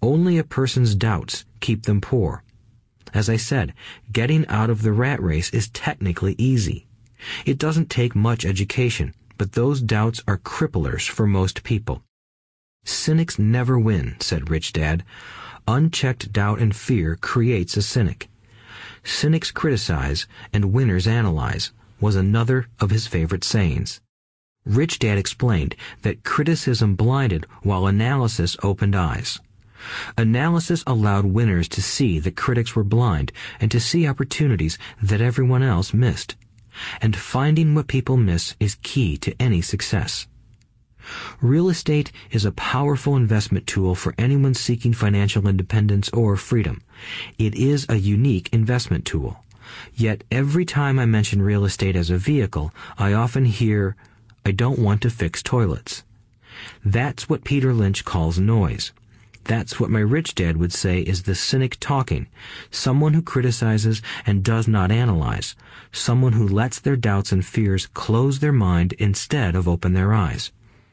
Only a person's doubts keep them poor. As I said, getting out of the rat race is technically easy. It doesn't take much education, but those doubts are cripplers for most people. Cynics never win, said Rich Dad. Unchecked doubt and fear creates a cynic. Cynics criticize and winners analyze was another of his favorite sayings. Rich Dad explained that criticism blinded while analysis opened eyes. Analysis allowed winners to see that critics were blind and to see opportunities that everyone else missed. And finding what people miss is key to any success. Real estate is a powerful investment tool for anyone seeking financial independence or freedom. It is a unique investment tool. Yet every time I mention real estate as a vehicle, I often hear, "I don't want to fix toilets." That's what Peter Lynch calls noise. That's what my Rich Dad would say is the cynic talking, someone who criticizes and does not analyze, someone who lets their doubts and fears close their mind instead of open their eyes.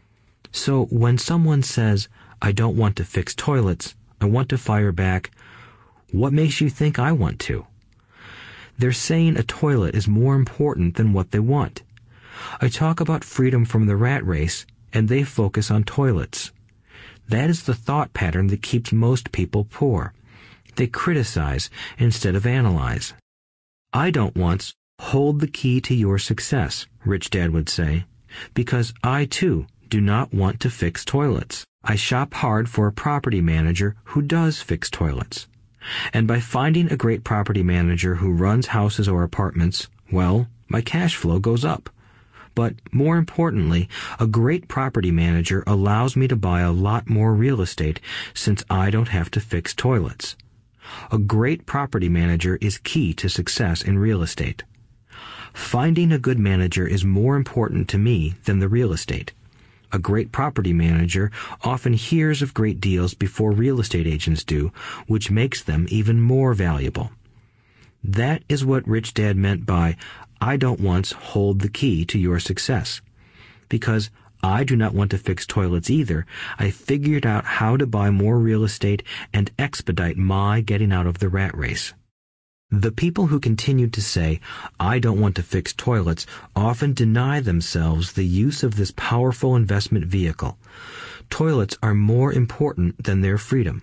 So when someone says, "I don't want to fix toilets, I want to fire back," what makes you think I want to? They're saying a toilet is more important than what they want. I talk about freedom from the rat race, and they focus on toilets. That is the thought pattern that keeps most people poor. They criticize instead of analyze. "I don't want hold the key to your success," Rich Dad would say, "because I, too, do not want to fix toilets. I shop hard for a property manager who does fix toilets. And by finding a great property manager who runs houses or apartments, well, my cash flow goes up. But more importantly, a great property manager allows me to buy a lot more real estate since I don't have to fix toilets. A great property manager is key to success in real estate. Finding a good manager is more important to me than the real estate. A great property manager often hears of great deals before real estate agents do, which makes them even more valuable. That is what Rich Dad meant by, "I don't once hold the key to your success." Because I do not want to fix toilets either, I figured out how to buy more real estate and expedite my getting out of the rat race. The people who continue to say, "I don't want to fix toilets," often deny themselves the use of this powerful investment vehicle. Toilets are more important than their freedom.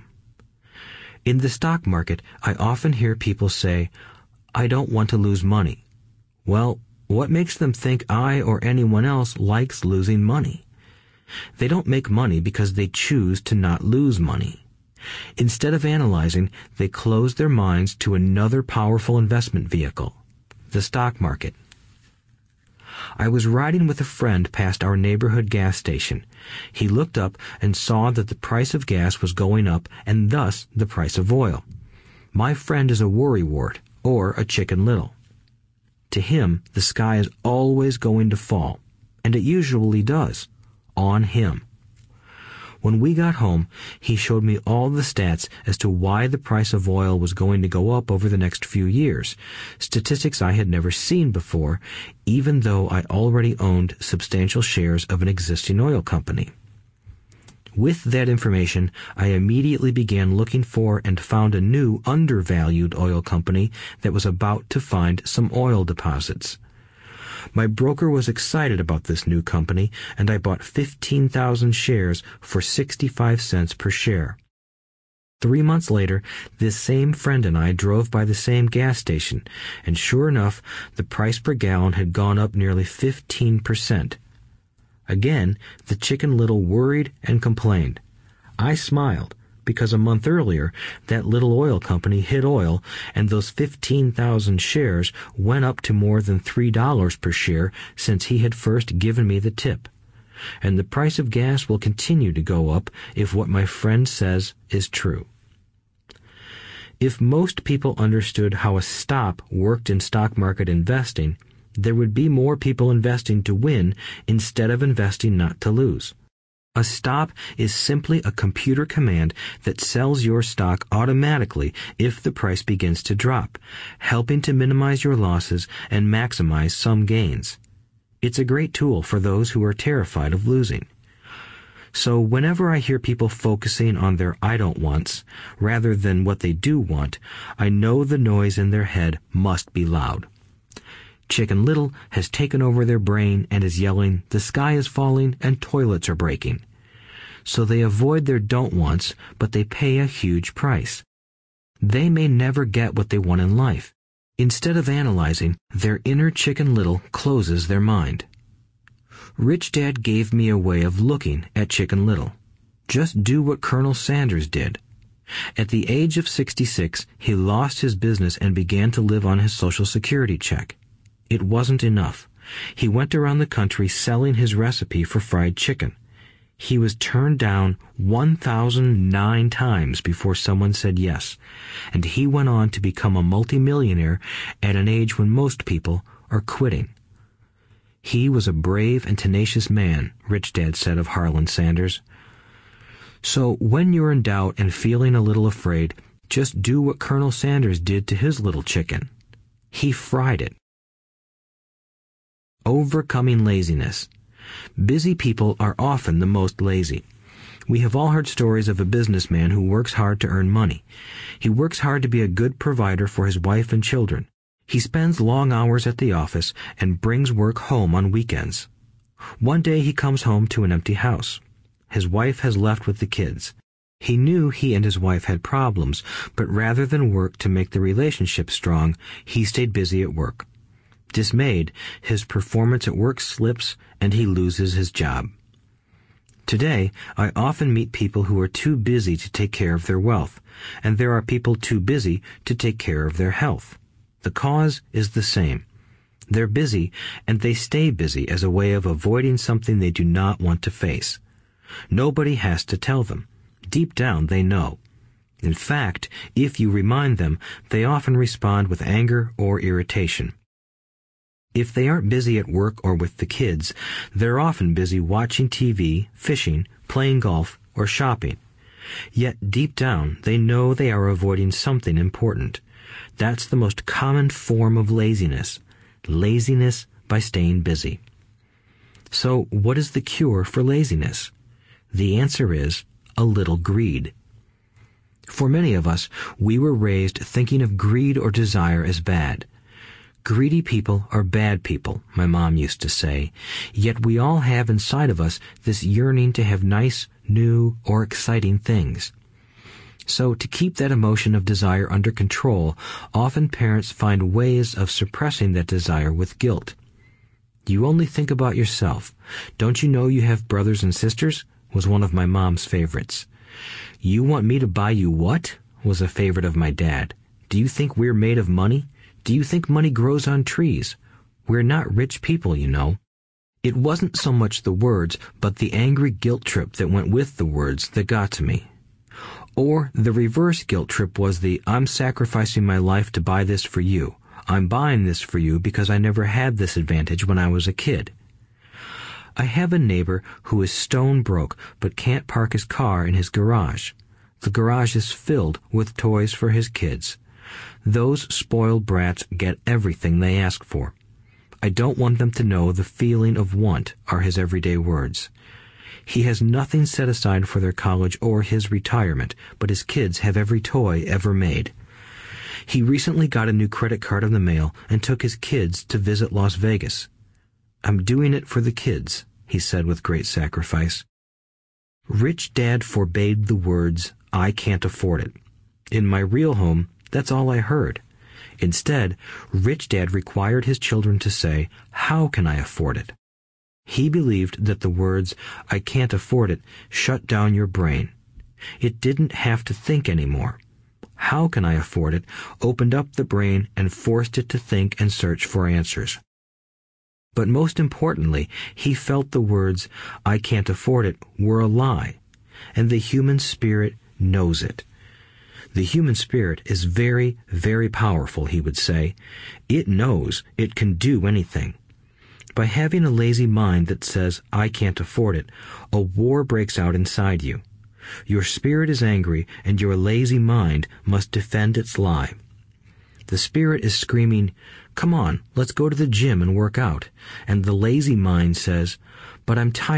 In the stock market, I often hear people say, "I don't want to lose money." Well, what makes them think I or anyone else likes losing money? They don't make money because they choose to not lose money. Instead of analyzing, they close their minds to another powerful investment vehicle, the stock market. I was riding with a friend past our neighborhood gas station. He looked up and saw that the price of gas was going up and thus the price of oil. My friend is a worrywart, or a Chicken Little. To him, the sky is always going to fall, and it usually does, on him. When we got home, he showed me all the stats as to why the price of oil was going to go up over the next few years, statistics I had never seen before, even though I already owned substantial shares of an existing oil company. With that information, I immediately began looking for and found a new undervalued oil company that was about to find some oil deposits. My broker was excited about this new company, and I bought 15,000 shares for 65 cents per share. 3 months later, this same friend and I drove by the same gas station, and sure enough, the price per gallon had gone up nearly 15%. Again, the Chicken Little worried and complained. I smiled, because a month earlier, that little oil company hit oil, and those 15,000 shares went up to more than $3 per share since he had first given me the tip. And the price of gas will continue to go up if what my friend says is true. If most people understood how a stop worked in stock market investing, there would be more people investing to win instead of investing not to lose. A stop is simply a computer command that sells your stock automatically if the price begins to drop, helping to minimize your losses and maximize some gains. It's a great tool for those who are terrified of losing. So whenever I hear people focusing on their I don't wants rather than what they do want, I know the noise in their head must be loud. Chicken Little has taken over their brain and is yelling, "The sky is falling and toilets are breaking." So they avoid their don't wants, but they pay a huge price. They may never get what they want in life. Instead of analyzing, their inner Chicken Little closes their mind. Rich Dad gave me a way of looking at Chicken Little. Just do what Colonel Sanders did. At the age of 66, he lost his business and began to live on his Social Security check. It wasn't enough. He went around the country selling his recipe for fried chicken. He was turned down 1,009 times before someone said yes, and he went on to become a multimillionaire at an age when most people are quitting. He was a brave and tenacious man, Rich Dad said of Harlan Sanders. So when you're in doubt and feeling a little afraid, just do what Colonel Sanders did to his little chicken. He fried it. Overcoming laziness. Busy people are often the most lazy. We have all heard stories of a businessman who works hard to earn money. He works hard to be a good provider for his wife and children. He spends long hours at the office and brings work home on weekends. One day he comes home to an empty house. His wife has left with the kids. He knew he and his wife had problems, but rather than work to make the relationship strong, he stayed busy at work. Dismayed, his performance at work slips and he loses his job. Today, I often meet people who are too busy to take care of their wealth, and there are people too busy to take care of their health. The cause is the same. They're busy, and they stay busy as a way of avoiding something they do not want to face. Nobody has to tell them. Deep down, they know. In fact, if you remind them, they often respond with anger or irritation. If they aren't busy at work or with the kids, they're often busy watching TV, fishing, playing golf, or shopping. Yet deep down, they know they are avoiding something important. That's the most common form of laziness. Laziness by staying busy. So what is the cure for laziness? The answer is a little greed. For many of us, we were raised thinking of greed or desire as bad. Greedy people are bad people, my mom used to say, yet we all have inside of us this yearning to have nice, new, or exciting things. So to keep that emotion of desire under control, often parents find ways of suppressing that desire with guilt. You only think about yourself. Don't you know you have brothers and sisters? Was one of my mom's favorites. You want me to buy you what? Was a favorite of my dad. Do you think we're made of money? Do you think money grows on trees? We're not rich people, you know. It wasn't so much the words, but the angry guilt trip that went with the words that got to me. Or the reverse guilt trip was the I'm sacrificing my life to buy this for you. I'm buying this for you because I never had this advantage when I was a kid. I have a neighbor who is stone broke but can't park his car in his garage. The garage is filled with toys for his kids. Those spoiled brats get everything they ask for. I don't want them to know the feeling of want are his everyday words. He has nothing set aside for their college or his retirement, but his kids have every toy ever made. He recently got a new credit card in the mail and took his kids to visit Las Vegas. I'm doing it for the kids, he said with great sacrifice. Rich Dad forbade the words, I can't afford it. In my real home, that's all I heard. Instead, Rich Dad required his children to say, how can I afford it? He believed that the words, I can't afford it, shut down your brain. It didn't have to think anymore. How can I afford it opened up the brain and forced it to think and search for answers. But most importantly, he felt the words, I can't afford it, were a lie, and the human spirit knows it. The human spirit is very, very powerful, he would say. It knows it can do anything. By having a lazy mind that says, I can't afford it, a war breaks out inside you. Your spirit is angry, and your lazy mind must defend its lie. The spirit is screaming, come on, let's go to the gym and work out. And the lazy mind says, but I'm tired,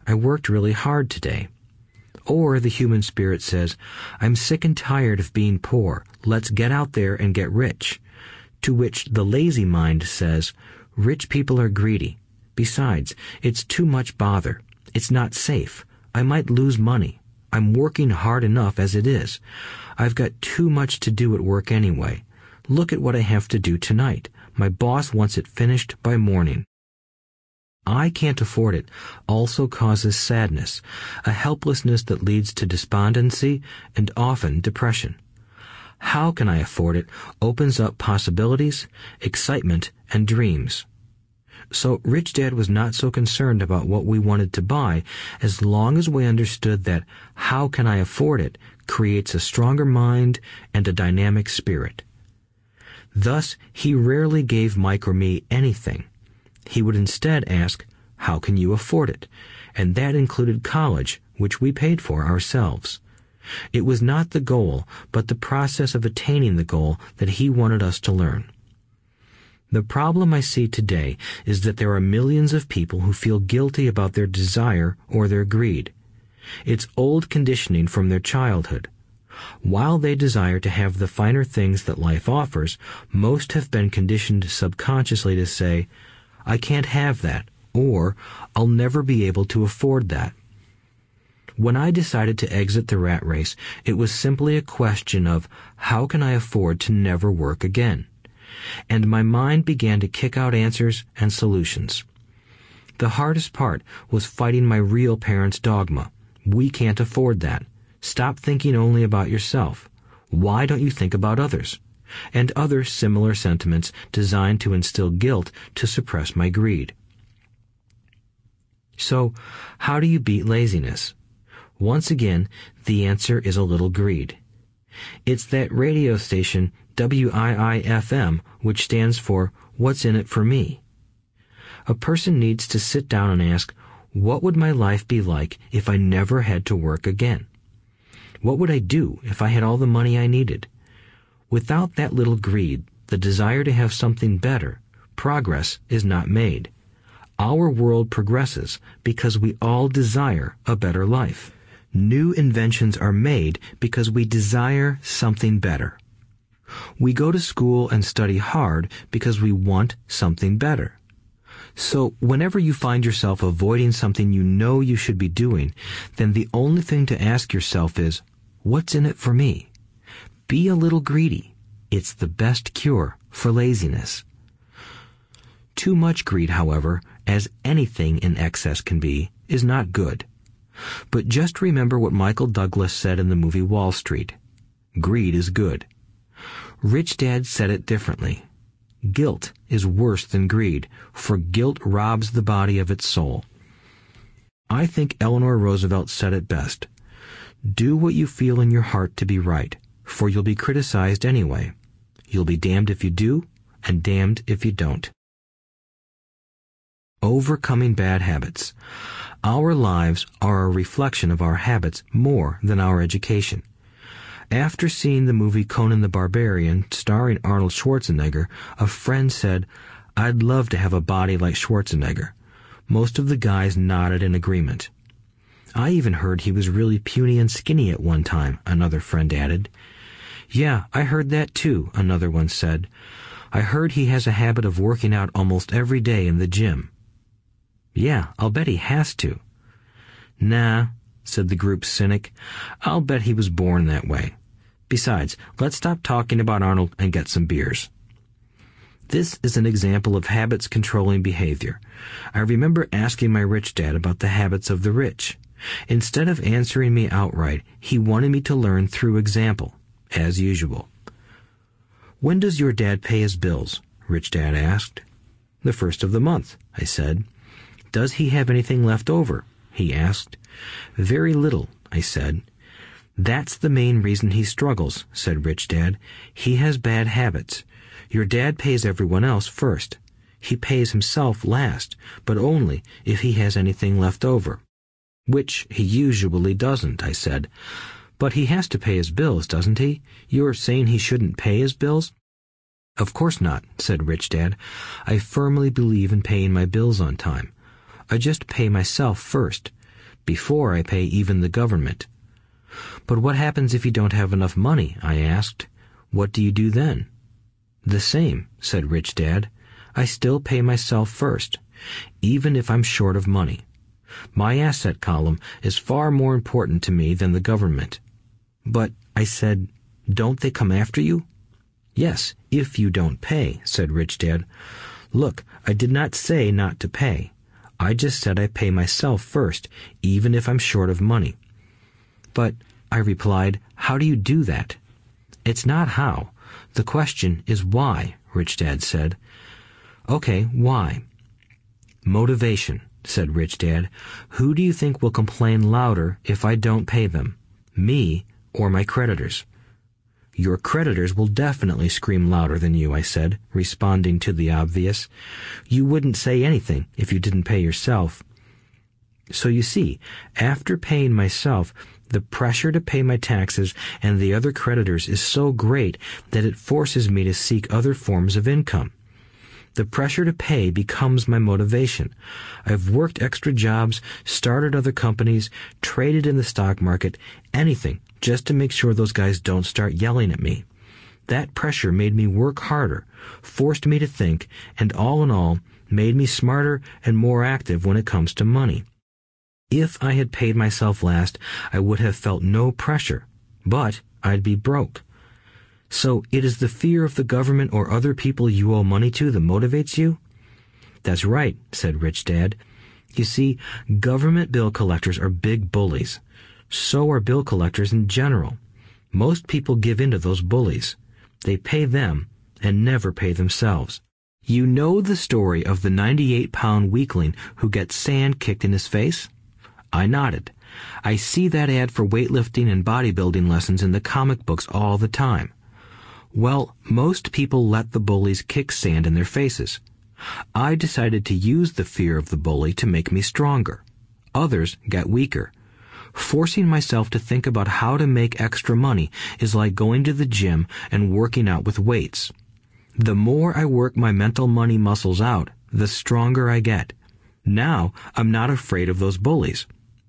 I worked really hard today. Or the human spirit says, I'm sick and tired of being poor. Let's get out there and get rich. To which the lazy mind says, rich people are greedy. Besides, it's too much bother. It's not safe. I might lose money. I'm working hard enough as it is. I've got too much to do at work anyway. Look at what I have to do tonight. My boss wants it finished by morning. I can't afford it also causes sadness, a helplessness that leads to despondency and often depression. How can I afford it opens up possibilities, excitement, and dreams. So Rich Dad was not so concerned about what we wanted to buy as long as we understood that how can I afford it creates a stronger mind and a dynamic spirit. Thus, he rarely gave Mike or me anything. He would instead ask, how can you afford it? And that included college, which we paid for ourselves. It was not the goal, but the process of attaining the goal that he wanted us to learn. The problem I see today is that there are millions of people who feel guilty about their desire or their greed. It's old conditioning from their childhood. While they desire to have the finer things that life offers, most have been conditioned subconsciously to say, I can't have that, or I'll never be able to afford that. When I decided to exit the rat race, it was simply a question of how can I afford to never work again? And my mind began to kick out answers and solutions. The hardest part was fighting my real parents' dogma. We can't afford that. Stop thinking only about yourself. Why don't you think about others? And other similar sentiments designed to instill guilt to suppress my greed. So, how do you beat laziness? Once again, the answer is a little greed. It's that radio station WIIFM, which stands for What's in it for me? A person needs to sit down and ask, what would my life be like if I never had to work again? What would I do if I had all the money I needed? Without that little greed, the desire to have something better, progress is not made. Our world progresses because we all desire a better life. New inventions are made because we desire something better. We go to school and study hard because we want something better. So whenever you find yourself avoiding something you know you should be doing, then the only thing to ask yourself is, what's in it for me? Be a little greedy. It's the best cure for laziness. Too much greed, however, as anything in excess can be, is not good. But just remember what Michael Douglas said in the movie Wall Street. Greed is good. Rich Dad said it differently. Guilt is worse than greed, for guilt robs the body of its soul. I think Eleanor Roosevelt said it best. Do what you feel in your heart to be right, for you'll be criticized anyway. You'll be damned if you do, and damned if you don't. Overcoming bad habits. Our lives are a reflection of our habits more than our education. After seeing the movie Conan the Barbarian, starring Arnold Schwarzenegger, a friend said, I'd love to have a body like Schwarzenegger. Most of the guys nodded in agreement. I even heard he was really puny and skinny at one time, another friend added. Yeah, I heard that too, another one said. I heard he has a habit of working out almost every day in the gym. Yeah, I'll bet he has to. Nah, said the group's cynic. I'll bet he was born that way. Besides, let's stop talking about Arnold and get some beers. This is an example of habits controlling behavior. I remember asking my rich dad about the habits of the rich. Instead of answering me outright, he wanted me to learn through example, as usual. When does your dad pay his bills? Rich Dad asked. The first of the month, I said. Does he have anything left over? He asked. Very little, I said. That's the main reason he struggles, said Rich Dad. He has bad habits. Your dad pays everyone else first. He pays himself last, but only if he has anything left over. Which he usually doesn't, I said. But he has to pay his bills, doesn't he? You're saying he shouldn't pay his bills? Of course not, said Rich Dad. I firmly believe in paying my bills on time. I just pay myself first. before I pay even the government. But what happens if you don't have enough money? I asked. What do you do then? The same, said Rich Dad. I still pay myself first, even if I'm short of money. My asset column is far more important to me than the government. But, I said, don't they come after you? Yes, if you don't pay, said Rich Dad. Look, I did not say not to pay. I just said I pay myself first, even if I'm short of money. But, I replied, how do you do that? It's not how. The question is why, Rich Dad said. Okay, why? Motivation, said Rich Dad. Who do you think will complain louder if I don't pay them? Me or my creditors? Your creditors will definitely scream louder than you, I said, responding to the obvious. You wouldn't say anything if you didn't pay yourself. So you see, after paying myself, the pressure to pay my taxes and the other creditors is so great that it forces me to seek other forms of income. The pressure to pay becomes my motivation. I've worked extra jobs, started other companies, traded in the stock market, anything, just to make sure those guys don't start yelling at me. That pressure made me work harder, forced me to think, and all in all, made me smarter and more active when it comes to money. If I had paid myself last, I would have felt no pressure, but I'd be broke. So it is the fear of the government or other people you owe money to that motivates you? That's right, said Rich Dad. You see, government bill collectors are big bullies. So are bill collectors in general. Most people give in to those bullies. They pay them and never pay themselves. You know the story of the 98-pound weakling who gets sand kicked in his face? I nodded. I see that ad for weightlifting and bodybuilding lessons in the comic books all the time. Well, most people let the bullies kick sand in their faces. I decided to use the fear of the bully to make me stronger. Others get weaker. Forcing myself to think about how to make extra money is like going to the gym and working out with weights. The more I work my mental money muscles out, the stronger I get. Now I'm not afraid of those bullies.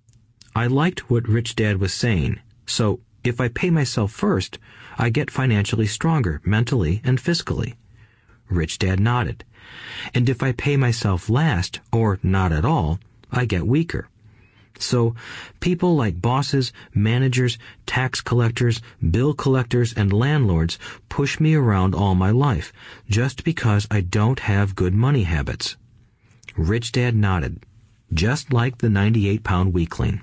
I liked what Rich Dad was saying, so if I pay myself first, I get financially stronger mentally and fiscally. Rich Dad nodded. And if I pay myself last, or not at all, I get weaker. So people like bosses, managers, tax collectors, bill collectors, and landlords push me around all my life just because I don't have good money habits. Rich Dad nodded, just like the 98-pound weakling.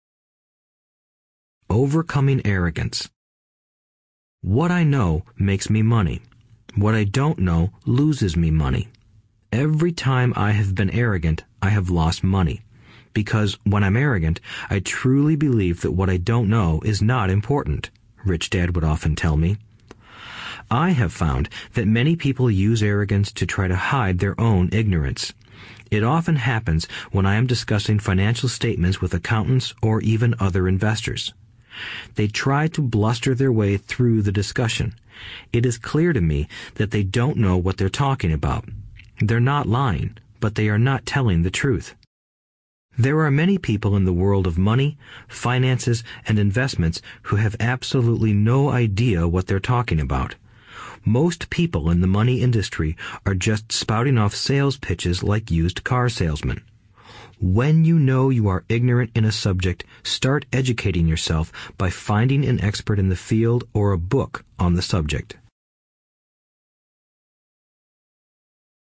Overcoming arrogance. What I know makes me money. What I don't know loses me money. Every time I have been arrogant, I have lost money. Because when I'm arrogant, I truly believe that what I don't know is not important, Rich Dad would often tell me. I have found that many people use arrogance to try to hide their own ignorance. It often happens when I am discussing financial statements with accountants or even other investors. They try to bluster their way through the discussion. It is clear to me that they don't know what they're talking about. They're not lying, but they are not telling the truth. There are many people in the world of money, finances, and investments who have absolutely no idea what they're talking about. Most people in the money industry are just spouting off sales pitches like used car salesmen. When you know you are ignorant in a subject, start educating yourself by finding an expert in the field or a book on the subject.